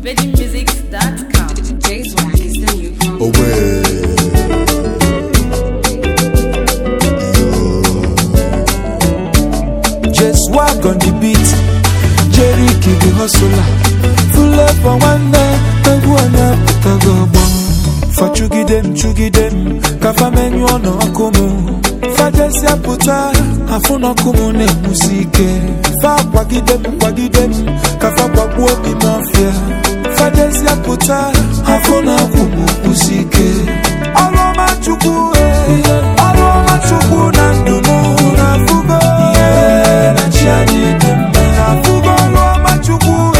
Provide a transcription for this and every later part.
VeggieMusics.com. J-Swag is the new promo. Away. J-Swag on the beat. Jerry Kid the hustler. Full up for one day. Everyone up to go bon. For chugi dem. Kafa menu ono akumu. Fajesi aputa. Afuna kumu ne musike. Fa kwagi dem. Kafa kwaguo bi mafia. Fajesi aputa. Afuna kumu musike. Aloma chuku na ndumu na fugo. Na chiani dem. Na fugo aloma chuku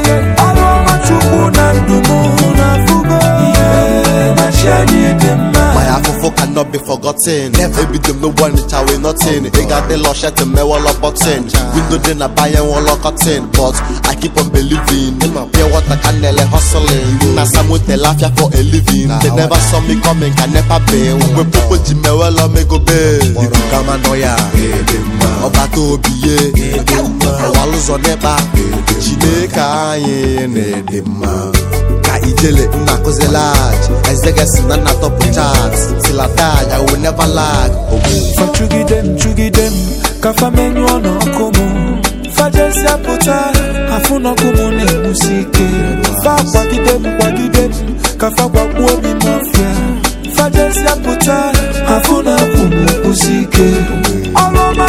na ndumu na fugo. Na chiani dem. My Afofo cannot be forgotten. Maybe them no one it away nothing. They got the lush at the wall of boxing. Window then I buy and wall of cotton. But I keep on believing. Pure water can nearly hustling. Now someone tell laugh for a living. They never saw me coming, can never be. When people Jimmy well or me go be. You come and know ya. Obato biye. Walus on never. Chineka nedema. Ijele nakoze large. Ezegesi na top charts. Till I die, I will never lag. For chugi dem. Kafa menu ono kumu. Fajesi aputa. Afuna kumu ne musike. Fa kwagi dem. Kafa kwaguo bi mafia. Fajesi aputa. Afuna kumu musike. Aloma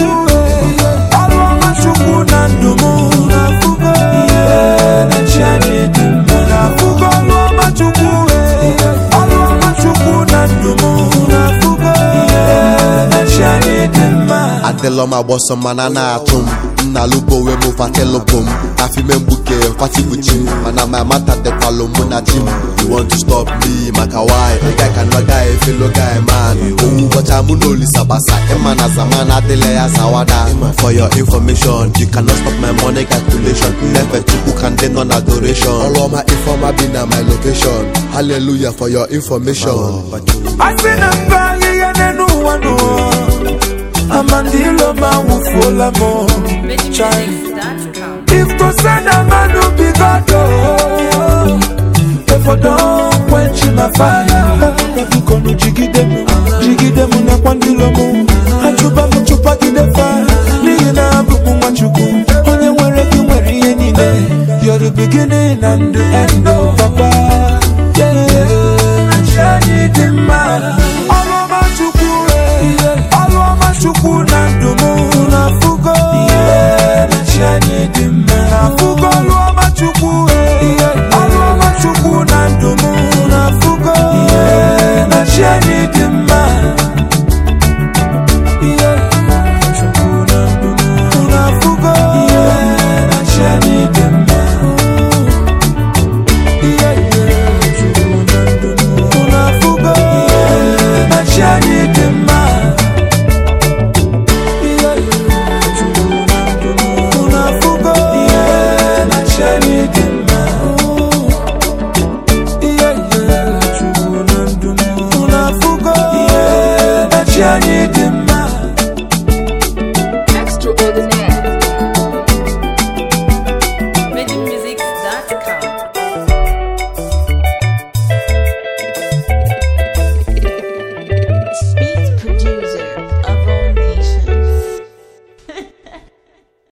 chuku na ndumu na fugo. Na chiani dem. Na fugo aloma chuku na ndumu na fugo. Na chiani dem. Adeloma was some manana atom. Nalubo we move atelobum. Afime mbuke fatibuchim. Mana my mata de palomuna jim. You want to stop me, Makawai? A guy can guy, fellow guy man. Oh, but I'm only sabasa. Emana zamana delaya zawada. For your information, you cannot stop my money calculation. Never to who can then on adoration. All of my informer be na my location. Hallelujah for your information. I say namba ye no one. Amandilo ma wufola mo. VeggieMusics.com. If to send a man who be God, if I don't quench my fire, you can jiggy them na kwandilo mo. Achuba muchupa gidefa, ni na bubu machuku. Onye were ki were ye ni ne. You're the beginning and the